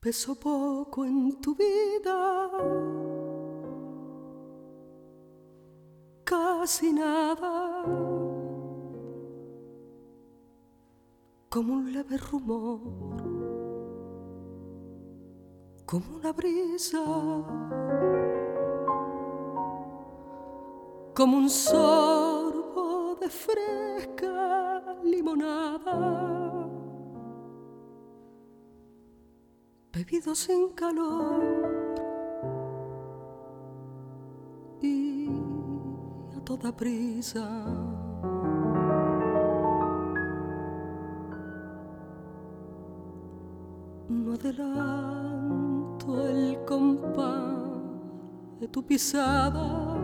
pesó poco en tu vida, casi nada, como un leve rumor, como una brisa, como un sorbo de fresca limonada, bebido sin calor y a toda prisa. No adelanto el compás de tu pisada,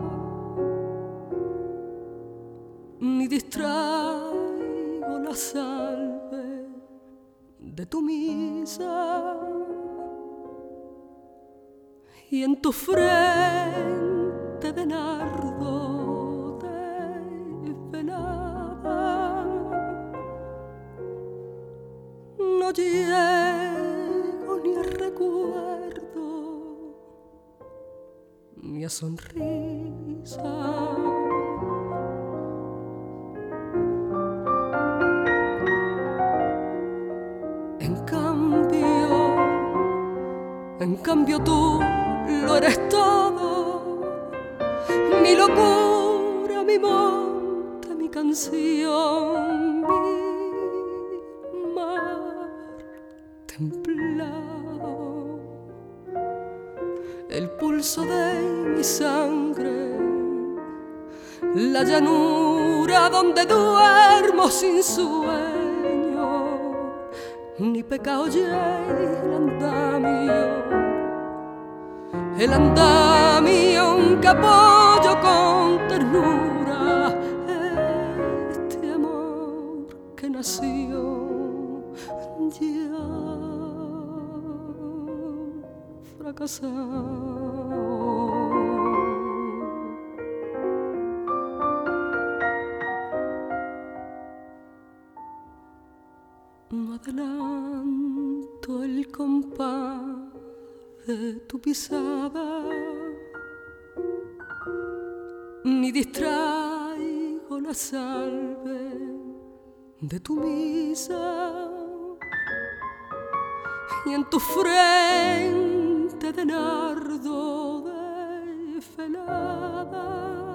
ni distraigo la salve de tu misa. Y en tu frente de nardo desvelada no llego ni a recuerdo ni a sonrisa. En cambio tú lo eres todo, mi locura, mi monte, mi canción, mi mar templado, el pulso de mi sangre, la llanura donde duermo sin sueño, ni pecado el andamio que apoyo con ternura, este amor que nació ya fracasado. No adelanto el compás de tu pisada, ni distraigo la salve de tu misa. Y en tu frente de nardo desvelada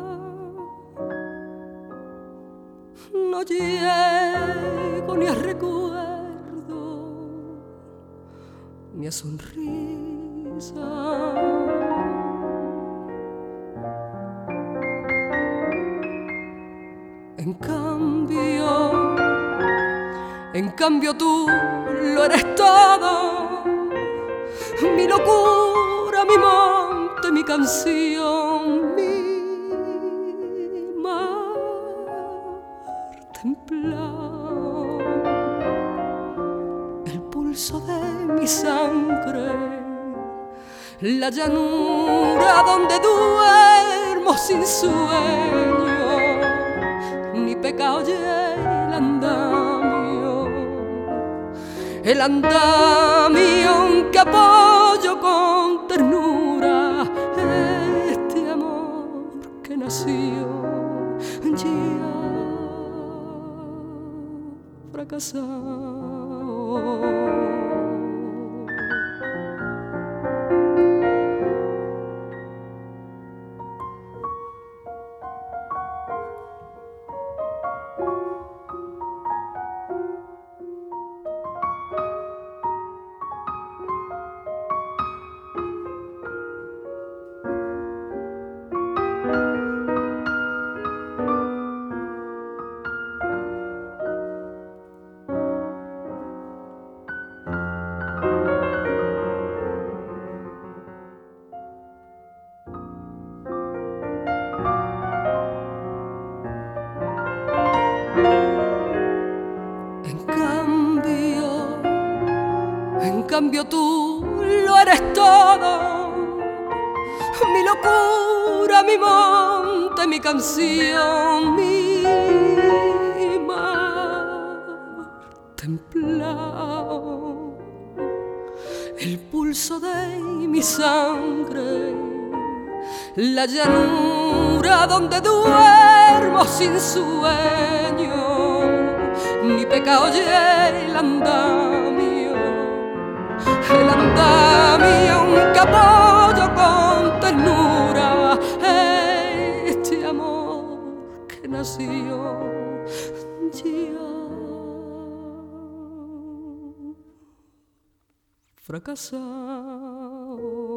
no llego ni a recuerdo ni a sonrisa. En cambio tú lo eres todo, mi locura, mi monte, mi canción, mi mar templado, el pulso de mi sangre, la llanura donde duermo sin sueño, ni pecado y el andamio que apoyo con ternura, este amor que nació ya fracasado. En cambio tú lo eres todo, mi locura, mi monte, mi canción, mi mar templado, el pulso de mi sangre, la llanura donde duermo sin sueño, mi pecado y el andamio, un capollo con ternura, este amor que nació ya fracasado.